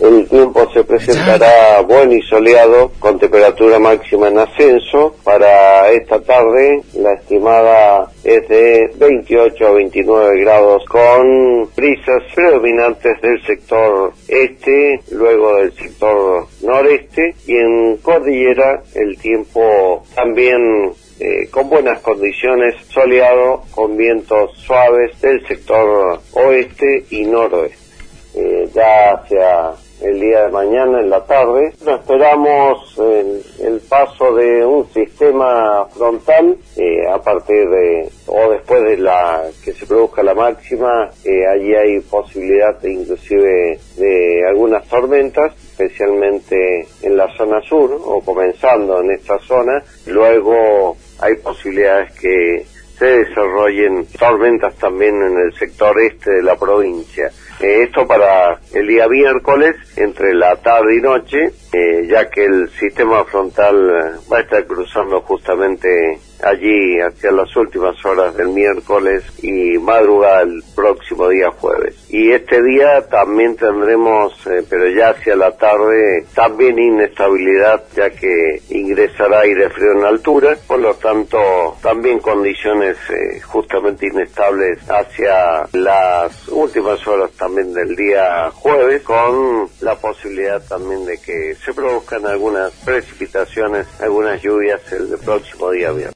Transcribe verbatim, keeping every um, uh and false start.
el tiempo se presentará bueno y soleado, con temperatura máxima en ascenso. Para esta tarde, la estimada es de veintiocho a veintinueve grados, con brisas predominantes del sector este, luego del sector noreste, y en cordillera el tiempo también Eh, con buenas condiciones, soleado, con vientos suaves del sector oeste y noroeste. Eh, ya hacia el día de mañana, en la tarde, esperamos el, el paso de un sistema frontal eh, a partir de, o después de la que se produzca la máxima. Eh, allí hay posibilidad de, inclusive de algunas tormentas, especialmente en la zona sur, o comenzando en esta zona. Luego hay posibilidades que se desarrollen tormentas también en el sector este de la provincia. Eh, esto para el día miércoles, entre la tarde y noche, eh, ya que el sistema frontal va a estar cruzando justamente allí hacia las últimas horas del miércoles y madrugada el próximo día jueves. Y este día también tendremos, eh, pero ya hacia la tarde, también inestabilidad, ya que ingresará aire frío en altura, por lo tanto también condiciones eh, justamente inestables hacia las últimas horas también del día jueves, con la posibilidad también de que se produzcan algunas precipitaciones, algunas lluvias el próximo día viernes.